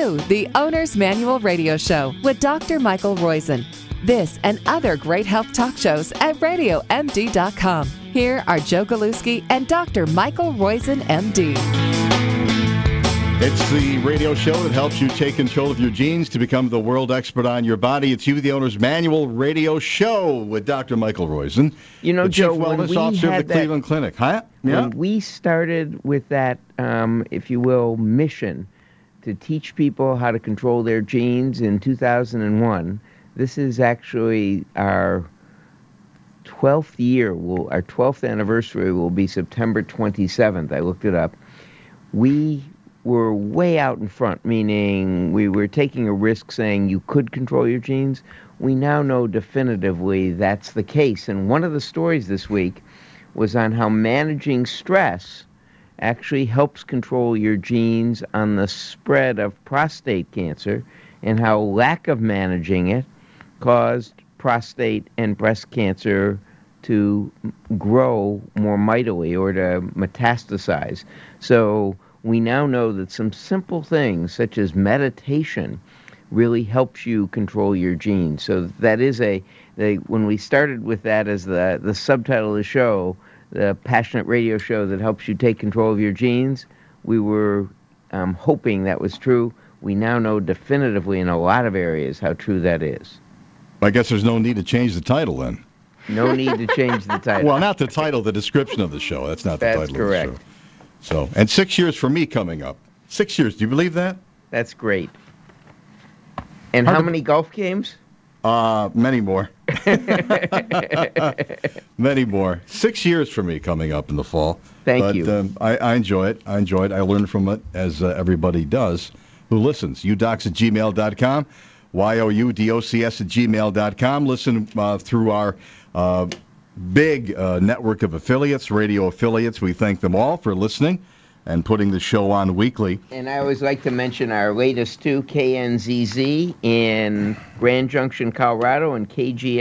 to the Owner's Manual Radio Show with Dr. Michael Roizen. This and other great health talk shows at RadioMD.com. Here are Joe Galuski and Dr. Michael Roizen, MD. It's the radio show that helps you take control of your genes to become the world expert on your body. It's You, the Owner's Manual Radio Show with Dr. Michael Roizen, you know, the Joe, Chief Wellness Officer of the Cleveland Clinic. Huh? Yeah? When we started with that, if you will, mission to teach people how to control their genes in 2001, this is actually our 12th year. Our 12th anniversary will be September 27th. I looked it up. We were way out in front, meaning we were taking a risk saying you could control your genes. We now know definitively that's the case. And one of the stories this week was on how managing stress actually helps control your genes on the spread of prostate cancer, and how lack of managing it caused prostate and breast cancer to grow more mightily or to metastasize. So we now know that some simple things such as meditation really helps you control your genes. So that is when we started with that as the subtitle of the show, the passionate radio show that helps you take control of your genes, we were hoping that was true. We now know definitively in a lot of areas how true that is. I guess there's no need to change the title then. No need to change the title. Well, not the title, the description of the show. That's not the title That's correct. of the show. So, and 6 years for me coming up. 6 years. Do you believe that? That's great. And how many golf games? Many more. Many more. 6 years for me coming up in the fall. Thank you. I enjoy it. I learn from it, as everybody does who listens. udocs@gmail.com. youdocs@gmail.com. Listen through our big network of affiliates, radio affiliates. We thank them all for listening and putting the show on weekly. And I always like to mention our latest two, KNZZ in Grand Junction, Colorado, and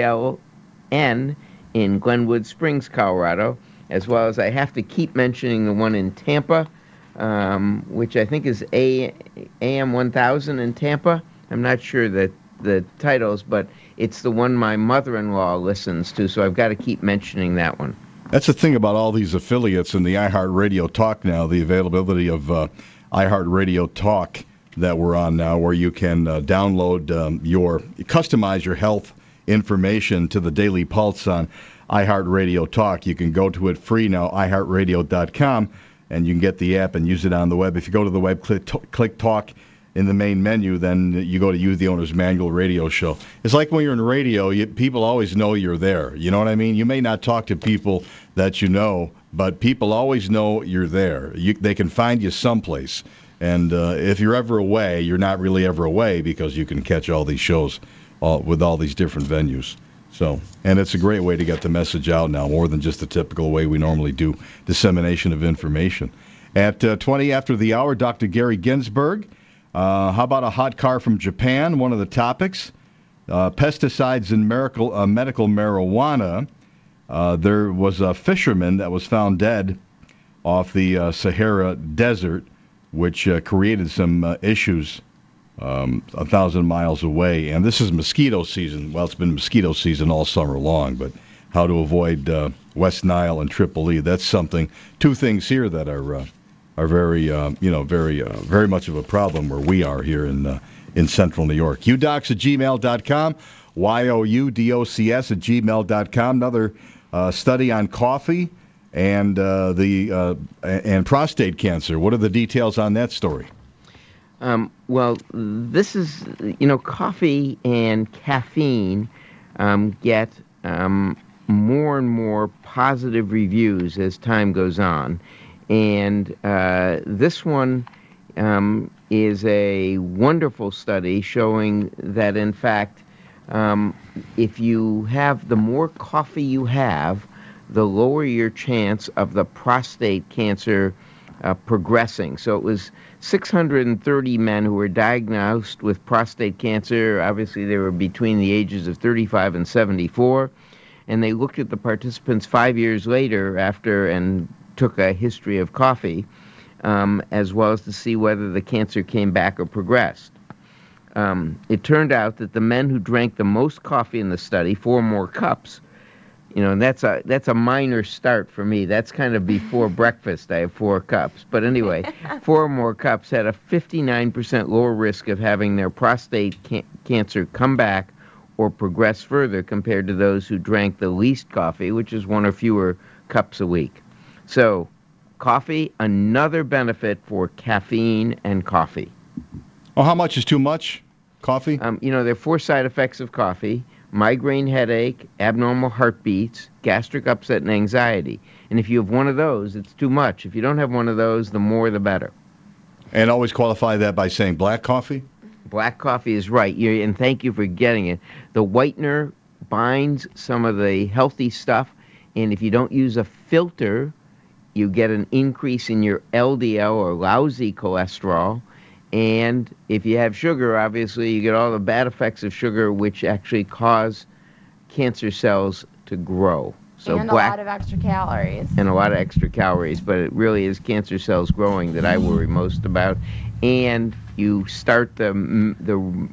KGLN in Glenwood Springs, Colorado, as well as I have to keep mentioning the one in Tampa, which I think is AM 1000 in Tampa. I'm not sure that the titles, but it's the one my mother-in-law listens to, so I've got to keep mentioning that one. That's the thing about all these affiliates and the iHeartRadio Talk now, the availability of iHeartRadio Talk that we're on now, where you can customize your health information to the Daily Pulse on iHeartRadio Talk. You can go to it free now, iHeartRadio.com, and you can get the app and use it on the web. If you go to the web, click Talk in the main menu, then you go to You, the Owner's Manual Radio Show. It's like when you're in radio, people always know you're there. You know what I mean? You may not talk to people that you know, but people always know you're there. They can find you someplace. And if you're ever away, you're not really ever away, because you can catch all these shows with all these different venues. So, and it's a great way to get the message out now, more than just the typical way we normally do dissemination of information. At 20 after the hour, Dr. Gary Ginsberg. How about a hot car from Japan? One of the topics. Pesticides in medical marijuana. There was a fisherman that was found dead off the Sahara Desert, which created some issues 1,000 miles away. And this is mosquito season. Well, it's been mosquito season all summer long, but how to avoid West Nile and Triple E. That's something. Two things here that are very, very much of a problem where we are here in central New York. udocs@gmail.com, youdocs@gmail.com. Another study on coffee and prostate cancer. What are the details on that story? Well, this is, coffee and caffeine get more and more positive reviews as time goes on. And this one is a wonderful study showing that, in fact, if you have, the more coffee you have, the lower your chance of the prostate cancer progressing. So it was 630 men who were diagnosed with prostate cancer. Obviously, they were between the ages of 35 and 74. And they looked at the participants 5 years later and took a history of coffee, as well as to see whether the cancer came back or progressed. it turned out that the men who drank the most coffee in the study, 4 more cups, and that's a minor start for me. That's kind of before breakfast. I have 4 cups. But anyway, 4 more cups had a 59% lower risk of having their prostate cancer come back or progress further compared to those who drank the least coffee, which is 1 or fewer cups a week. So coffee, another benefit for caffeine and coffee. Oh, how much is too much coffee? There are 4 side effects of coffee: migraine headache, abnormal heartbeats, gastric upset, and anxiety. And if you have one of those, it's too much. If you don't have one of those, the more the better. And always qualify that by saying black coffee? Black coffee is right. And thank you for getting it. The whitener binds some of the healthy stuff, and if you don't use a filter, you get an increase in your LDL, or lousy cholesterol. And if you have sugar, obviously, you get all the bad effects of sugar, which actually cause cancer cells to grow. And a lot of extra calories. And a lot of extra calories, but it really is cancer cells growing that I worry most about. And you start the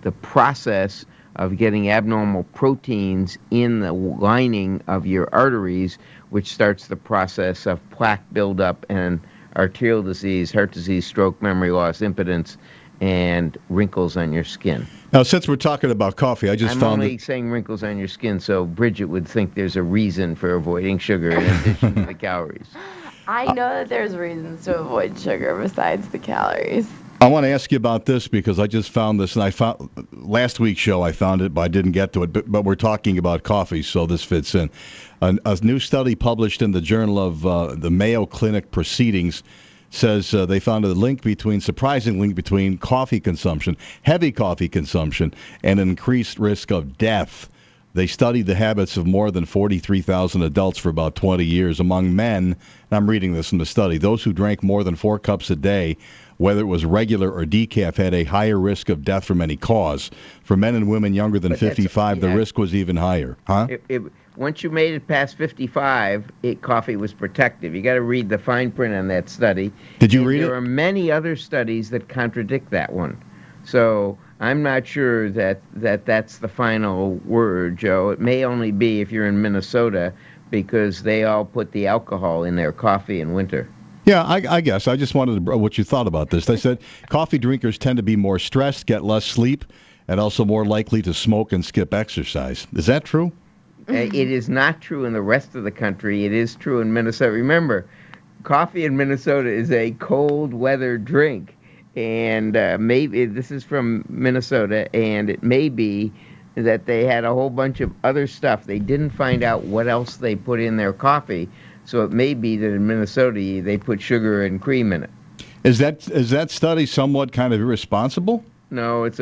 process of getting abnormal proteins in the lining of your arteries, which starts the process of plaque buildup and arterial disease, heart disease, stroke, memory loss, impotence, and wrinkles on your skin. Now, since we're talking about coffee, I'm only saying wrinkles on your skin so Bridget would think there's a reason for avoiding sugar in addition to the calories. I know that there's reasons to avoid sugar besides the calories. I want to ask you about this because I just found this, and I found last week's show I found it, but I didn't get to it. But we're talking about coffee, so this fits in. A new study published in the Journal of the Mayo Clinic Proceedings says they found surprising link between coffee consumption, heavy coffee consumption, and an increased risk of death. They studied the habits of more than 43,000 adults for about 20 years. Among men, and I'm reading this in the study, those who drank more than 4 cups a day, whether it was regular or decaf, had a higher risk of death from any cause. For men and women younger than 55, the risk was even higher. Huh? Once you made it past 55, coffee was protective. You got to read the fine print on that study. Did you read it? There are many other studies that contradict that one. So I'm not sure that that's the final word, Joe. It may only be if you're in Minnesota, because they all put the alcohol in their coffee in winter. Yeah, I guess. I just wanted to know what you thought about this. They said coffee drinkers tend to be more stressed, get less sleep, and also more likely to smoke and skip exercise. Is that true? It is not true in the rest of the country. It is true in Minnesota. Remember, coffee in Minnesota is a cold weather drink. And maybe this is from Minnesota, and it may be that they had a whole bunch of other stuff. They didn't find out what else they put in their coffee. So it may be that in Minnesota they put sugar and cream in it. Is that study somewhat kind of irresponsible? No, it's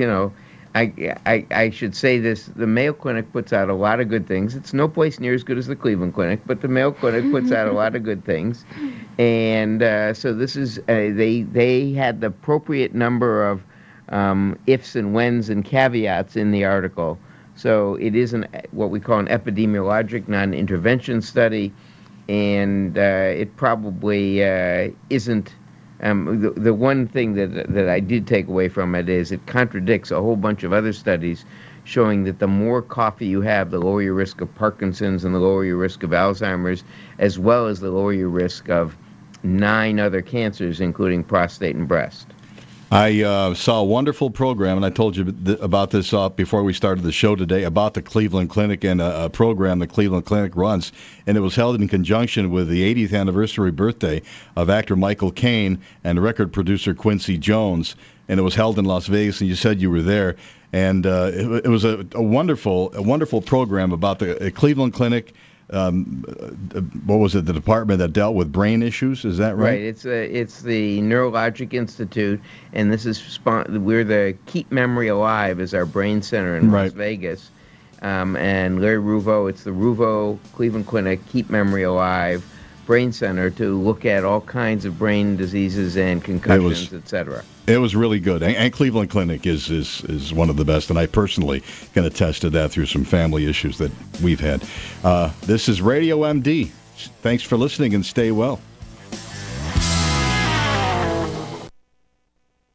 I should say this. The Mayo Clinic puts out a lot of good things. It's no place near as good as the Cleveland Clinic, but the Mayo Clinic puts out a lot of good things. And so this is, they had the appropriate number of ifs and whens and caveats in the article. So it is what we call an epidemiologic non-intervention study. And it probably isn't. The one thing that I did take away from it is it contradicts a whole bunch of other studies showing that the more coffee you have, the lower your risk of Parkinson's and the lower your risk of Alzheimer's, as well as the lower your risk of 9 other cancers, including prostate and breast. I saw a wonderful program, and I told you about this before we started the show today, about the Cleveland Clinic and a program the Cleveland Clinic runs. And it was held in conjunction with the 80th anniversary birthday of actor Michael Caine and record producer Quincy Jones. And it was held in Las Vegas, and you said you were there. And it was a wonderful program about the Cleveland Clinic. What was it? The department that dealt with brain issues. Is that right? Right. It's the Neurologic Institute, and this is we're the Keep Memory Alive is our brain center in Las Vegas, and Larry Ruvo. It's the Ruvo Cleveland Clinic Keep Memory Alive Brain Center to look at all kinds of brain diseases and concussions, etc. It was really good. And Cleveland Clinic is one of the best, and I personally can attest to that through some family issues that we've had. This is Radio MD. Thanks for listening, and stay well.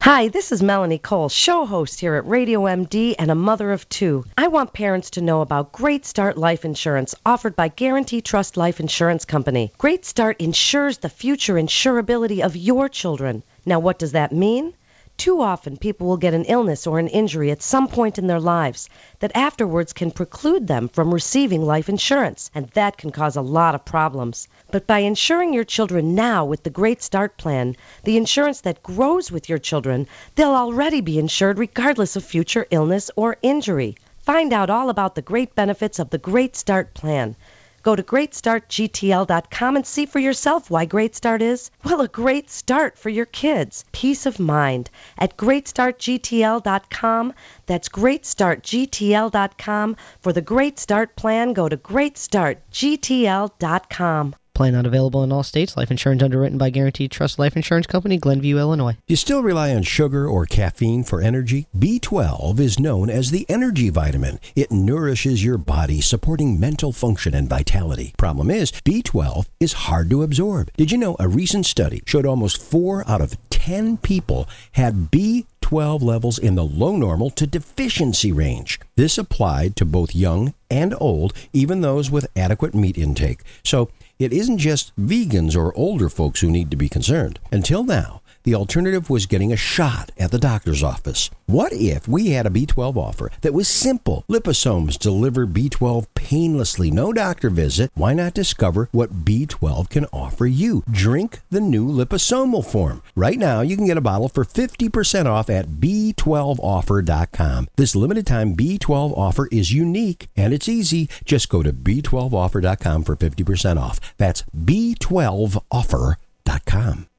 Hi, this is Melanie Cole, show host here at Radio MD and a mother of two. I want parents to know about Great Start Life Insurance offered by Guarantee Trust Life Insurance Company. Great Start insures the future insurability of your children. Now, what does that mean? Too often, people will get an illness or an injury at some point in their lives that afterwards can preclude them from receiving life insurance, and that can cause a lot of problems. But by insuring your children now with the Great Start Plan, the insurance that grows with your children, they'll already be insured regardless of future illness or injury. Find out all about the great benefits of the Great Start Plan. Go to GreatStartGTL.com and see for yourself why Great Start is, well, a great start for your kids. Peace of mind at GreatStartGTL.com. That's GreatStartGTL.com. For the Great Start Plan, go to GreatStartGTL.com. Plan not available in all states. Life insurance underwritten by Guaranteed Trust Life Insurance Company, Glenview, Illinois. Do you still rely on sugar or caffeine for energy? B12 is known as the energy vitamin. It nourishes your body, supporting mental function and vitality. Problem is, B12 is hard to absorb. Did you know a recent study showed almost 4 out of 10 people had B12 levels in the low normal to deficiency range? This applied to both young and old, even those with adequate meat intake. So, it isn't just vegans or older folks who need to be concerned. Until now, the alternative was getting a shot at the doctor's office. What if we had a B12 offer that was simple? Liposomes deliver B12 painlessly, no doctor visit. Why not discover what B12 can offer you? Drink the new liposomal form. Right now, you can get a bottle for 50% off at B12offer.com. This limited time B12 offer is unique and it's easy. Just go to B12offer.com for 50% off. That's B12offer.com.